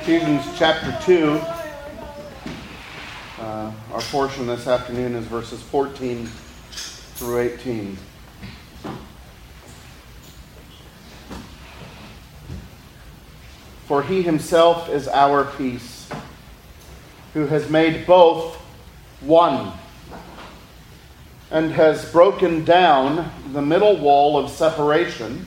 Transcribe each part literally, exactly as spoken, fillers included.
Ephesians chapter two. Uh, our portion this afternoon is verses fourteen through eighteen. For he himself is our peace, who has made both one, and has broken down the middle wall of separation,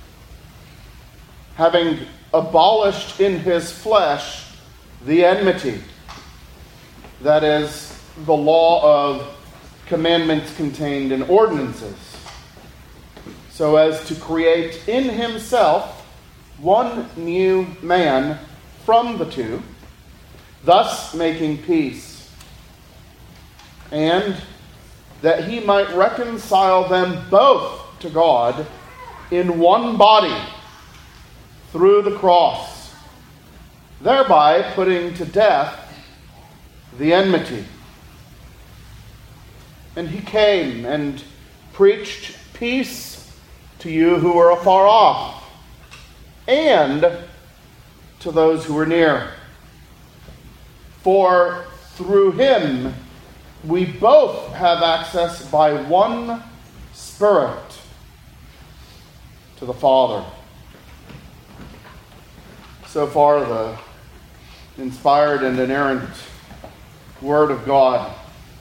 having abolished in his flesh the enmity, that is, the law of commandments contained in ordinances, so as to create in himself one new man from the two, thus making peace, and that he might reconcile them both to God in one body through the cross, thereby putting to death the enmity. And he came and preached peace to you who were afar off, and to those who were near. For through him we both have access by one Spirit to the Father. So far, the inspired and inerrant Word of God.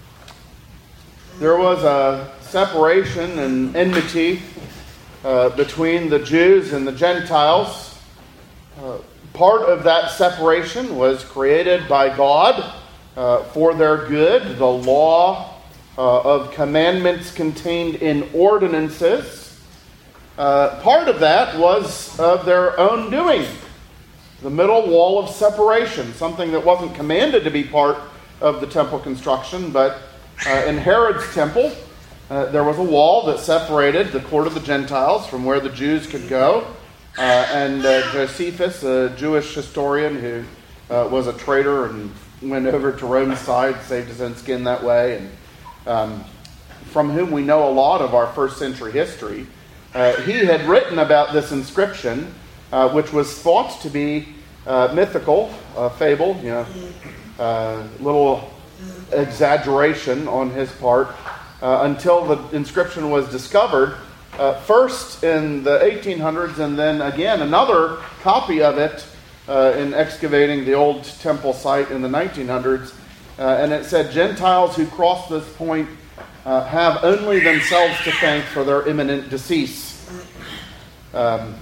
There was a separation and enmity uh, between the Jews and the Gentiles. Uh, part of that separation was created by God uh, for their good, the law uh, of commandments contained in ordinances. Uh, part of that was of their own doing. The middle wall of separation, something that wasn't commanded to be part of the temple construction, but uh, in Herod's temple, uh, there was a wall that separated the court of the Gentiles from where the Jews could go. Uh, and uh, Josephus, a Jewish historian who uh, was a traitor and went over to Rome's side, saved his own skin that way, and um, from whom we know a lot of our first century history, uh, he had written about this inscription, Uh, which was thought to be uh, mythical, uh, fable, you know, uh, little exaggeration on his part, uh, until the inscription was discovered, uh, first in the eighteen hundreds, and then again another copy of it uh, in excavating the old temple site in the nineteen hundreds, uh, and it said, "Gentiles who cross this point uh, have only themselves to thank for their imminent decease." Um,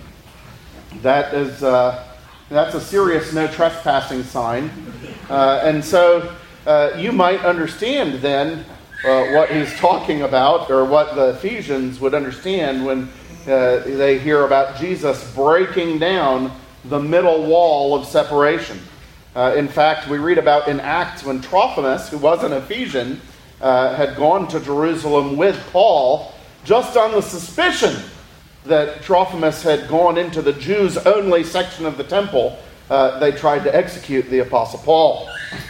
That is, uh, that's a serious no trespassing sign. Uh, and so uh, you might understand then uh, what he's talking about, or what the Ephesians would understand when uh, they hear about Jesus breaking down the middle wall of separation. Uh, in fact, we read about in Acts when Trophimus, who was an Ephesian, uh, had gone to Jerusalem with Paul just on the suspicion that Trophimus had gone into the Jews-only section of the temple. Uh, they tried to execute the Apostle Paul.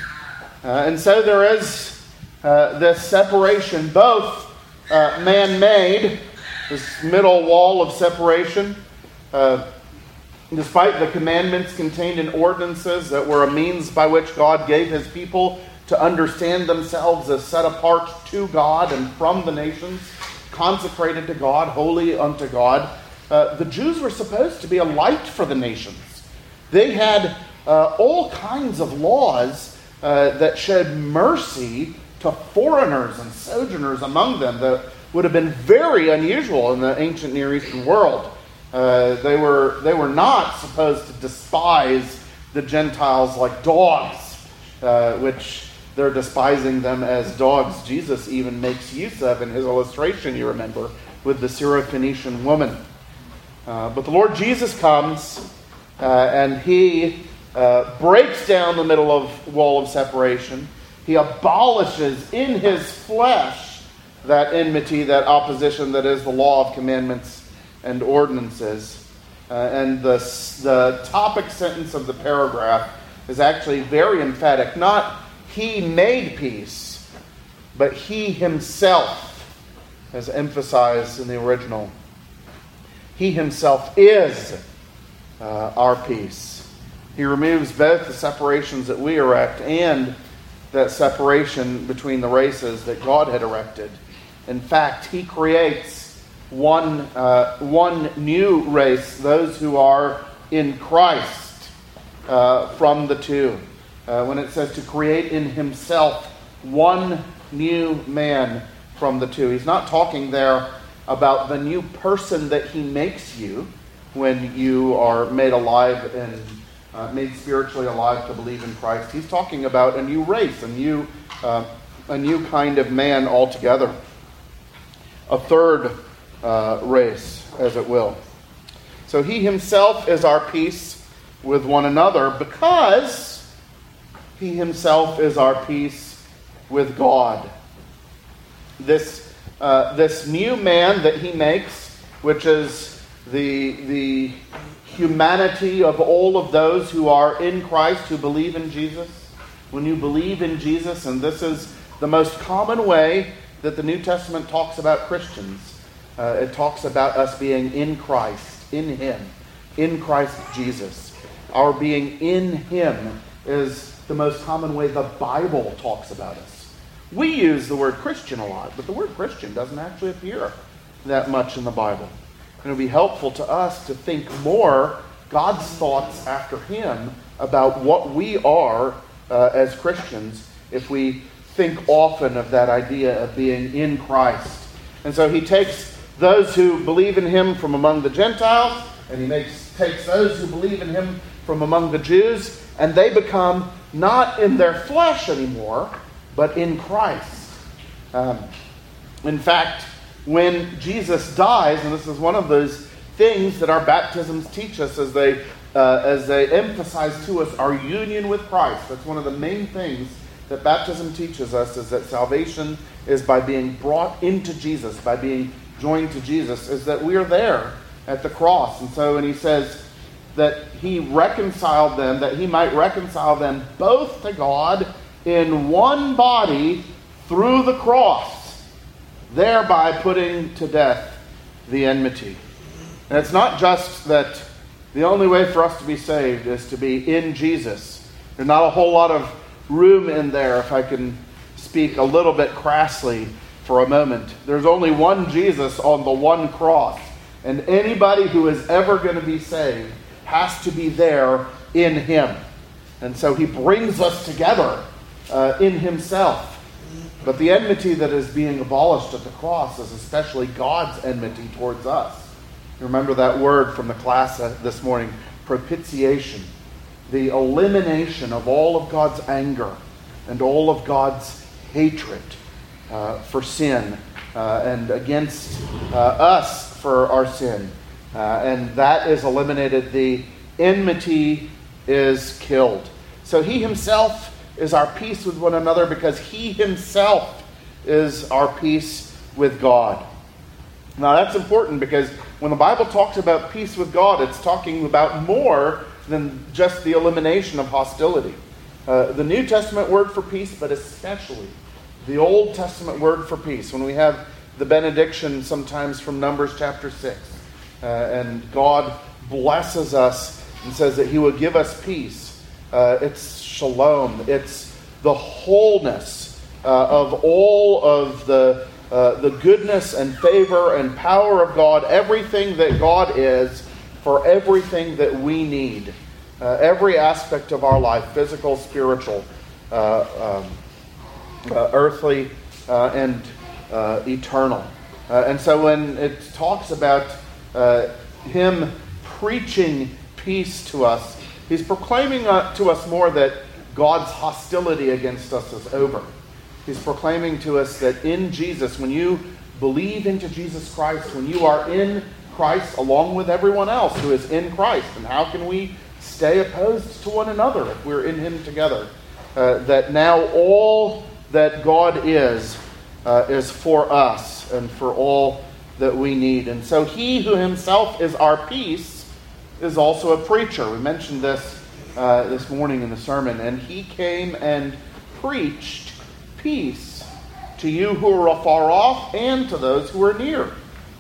Uh, and so there is uh, this separation, both uh, man-made, this middle wall of separation, uh, despite the commandments contained in ordinances that were a means by which God gave his people to understand themselves as set apart to God and from the nations, consecrated to God, holy unto God. Uh, the Jews were supposed to be a light for the nations. They had uh, all kinds of laws uh, that showed mercy to foreigners and sojourners among them that would have been very unusual in the ancient Near Eastern world. Uh, they were they were not supposed to despise the Gentiles like dogs, uh, which they're despising them as dogs. Jesus even makes use of in his illustration, you remember, with the Syrophoenician woman. Uh, but the Lord Jesus comes uh, and he uh, breaks down the middle of wall of separation. He abolishes in his flesh that enmity, that opposition that is the law of commandments and ordinances. Uh, and the, the topic sentence of the paragraph is actually very emphatic. Not he made peace, but he himself, as emphasized in the original. He himself is uh, our peace. He removes both the separations that we erect and that separation between the races that God had erected. In fact, he creates one, uh, one new race, those who are in Christ, uh, from the two. Uh, when it says to create in himself one new man from the two. He's not talking there about the new person that he makes you when you are made alive and uh, made spiritually alive to believe in Christ. He's talking about a new race, a new, uh, a new kind of man altogether. A third uh, race, as it will. So he himself is our peace with one another because he himself is our peace with God. This uh, this new man that he makes, which is the the humanity of all of those who are in Christ, who believe in Jesus. When you believe in Jesus, and this is the most common way that the New Testament talks about Christians. Uh, it talks about us being in Christ, in him, in Christ Jesus. Our being in him is the most common way the Bible talks about us. We use the word Christian a lot, but the word Christian doesn't actually appear that much in the Bible. And it would be helpful to us to think more God's thoughts after him about what we are uh, as Christians if we think often of that idea of being in Christ. And so he takes those who believe in him from among the Gentiles, and he makes takes those who believe in him from among the Jews, and they become not in their flesh anymore, but in Christ. Um, in fact, when Jesus dies, and this is one of those things that our baptisms teach us as they uh, as they emphasize to us our union with Christ. That's one of the main things that baptism teaches us, is that salvation is by being brought into Jesus, by being joined to Jesus, is that we are there at the cross. And so, and he says that he reconciled them, that he might reconcile them both to God in one body through the cross, thereby putting to death the enmity. And it's not just that the only way for us to be saved is to be in Jesus. There's not a whole lot of room in there, if I can speak a little bit crassly for a moment. There's only one Jesus on the one cross. And anybody who is ever going to be saved has to be there in him. And so he brings us together uh, in himself. But the enmity that is being abolished at the cross is especially God's enmity towards us. Remember that word from the class this morning, propitiation. The elimination of all of God's anger and all of God's hatred uh, for sin uh, and against uh, us for our sin. Uh, and that is eliminated. The enmity is killed. So he himself is our peace with one another because he himself is our peace with God. Now that's important because when the Bible talks about peace with God, it's talking about more than just the elimination of hostility. Uh, the New Testament word for peace, but especially the Old Testament word for peace. When we have the benediction sometimes from Numbers chapter six, uh, and God blesses us and says that he will give us peace. Uh, it's shalom. It's the wholeness uh, of all of the uh, the goodness and favor and power of God, everything that God is, for everything that we need. Uh, every aspect of our life, physical, spiritual, uh, um, uh, earthly, uh, and uh, eternal. Uh, and so when it talks about uh, him preaching peace to us, he's proclaiming uh, to us more that God's hostility against us is over. He's proclaiming to us that in Jesus, when you believe into Jesus Christ, when you are in Christ along with everyone else who is in Christ, and how can we stay opposed to one another if we're in him together? Uh, that now all that God is, uh, is for us and for all that we need. And so he who himself is our peace is also a preacher. We mentioned this uh, this morning in the sermon. And he came and preached peace to you who are afar off and to those who are near.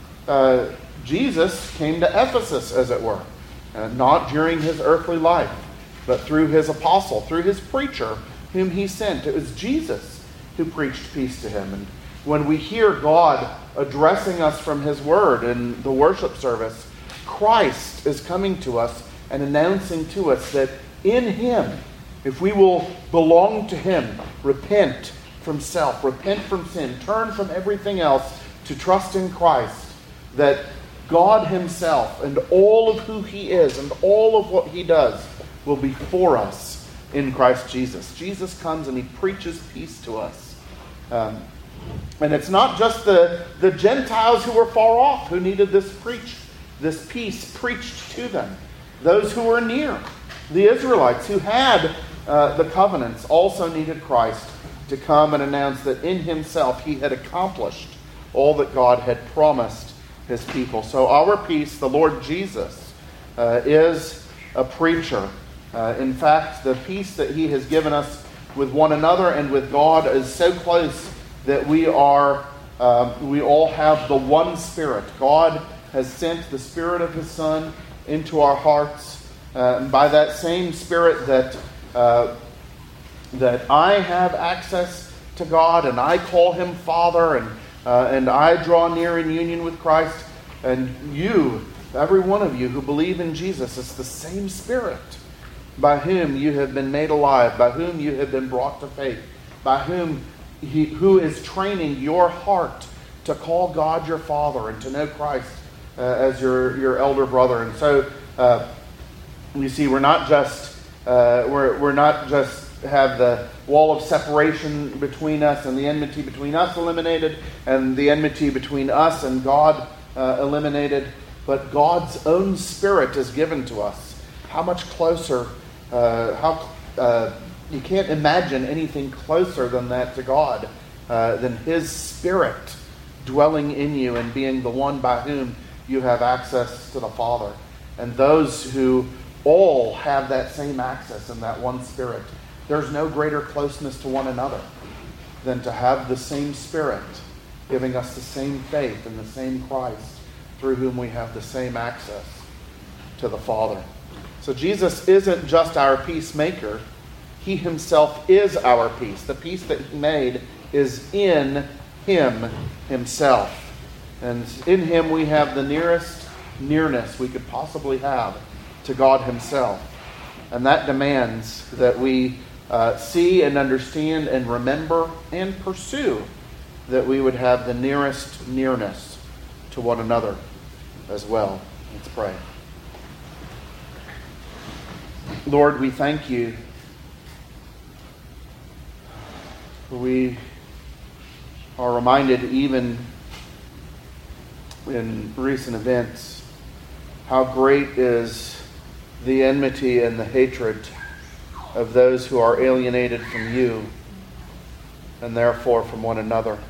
Uh, Jesus came to Ephesus, as it were, uh, not during his earthly life. but through his apostle, through his preacher, whom he sent. It was Jesus who preached peace to him. And when we hear God addressing us from his word in the worship service, Christ is coming to us and announcing to us that in him, if we will belong to him, repent from self, repent from sin, turn from everything else to trust in Christ, that God himself and all of who he is and all of what he does will be for us in Christ Jesus. Jesus comes and he preaches peace to us. Um, and it's not just the, the Gentiles who were far off who needed this preach, this peace preached to them. Those who were near, the Israelites who had uh, the covenants, also needed Christ to come and announce that in himself he had accomplished all that God had promised his people. So our peace, the Lord Jesus, uh, is a preacher. Uh, in fact, the peace that he has given us with one another and with God is so close that we are, uh, we all have the one Spirit. God has sent the Spirit of his Son into our hearts. Uh, and by that same Spirit that uh, that I have access to God and I call him Father and uh, and I draw near in union with Christ, and you, every one of you who believe in Jesus, it's the same Spirit by whom you have been made alive, by whom you have been brought to faith, by whom he, who is training your heart to call God your Father and to know Christ uh, as your, your elder brother. And so uh, you see, we're not just uh, we're we're not just have the wall of separation between us and the enmity between us eliminated, and the enmity between us and God uh, eliminated, but God's own Spirit is given to us. How much closer? Uh, how uh, you can't imagine anything closer than that to God, uh, than his Spirit dwelling in you and being the one by whom you have access to the Father. And those who all have that same access in that one Spirit, there's no greater closeness to one another than to have the same Spirit giving us the same faith in the same Christ, through whom we have the same access to the Father. So Jesus isn't just our peacemaker. He himself is our peace. The peace that he made is in him himself. And in him we have the nearest nearness we could possibly have to God himself. And that demands that we uh, see and understand and remember and pursue that we would have the nearest nearness to one another as well. Let's pray. Lord, we thank you. We are reminded even in recent events how great is the enmity and the hatred of those who are alienated from you and therefore from one another.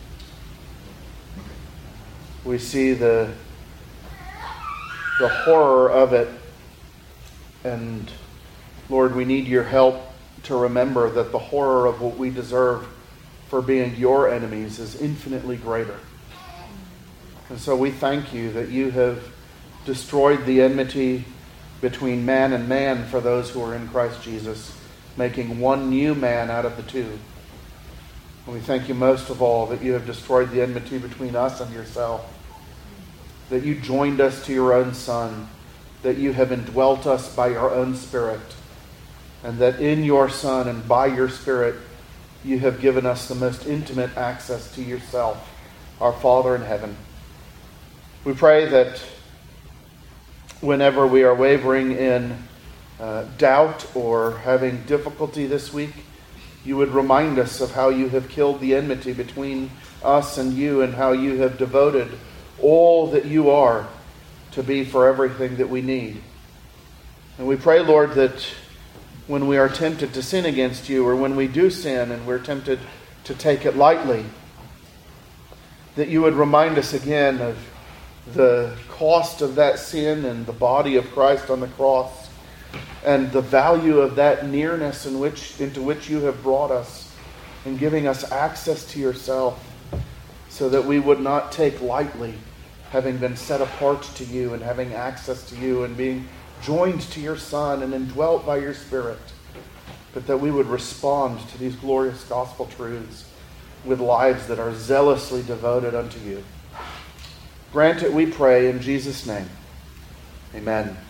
We see the the horror of it, and Lord, we need your help to remember that the horror of what we deserve for being your enemies is infinitely greater. And so we thank you that you have destroyed the enmity between man and man for those who are in Christ Jesus, making one new man out of the two. And we thank you most of all that you have destroyed the enmity between us and yourself, that you joined us to your own Son, that you have indwelt us by your own Spirit, and that in your Son and by your Spirit you have given us the most intimate access to yourself, our Father in heaven. We pray that whenever we are wavering in uh, doubt or having difficulty this week, you would remind us of how you have killed the enmity between us and you, and how you have devoted all that you are to be for everything that we need. And we pray, Lord, that when we are tempted to sin against you, or when we do sin and we're tempted to take it lightly, that you would remind us again of the cost of that sin and the body of Christ on the cross, and the value of that nearness in which into which you have brought us, in giving us access to yourself, so that we would not take lightly having been set apart to you and having access to you and being joined to your Son and indwelt by your Spirit, but that we would respond to these glorious gospel truths with lives that are zealously devoted unto you. Grant it, we pray, in Jesus' name. Amen.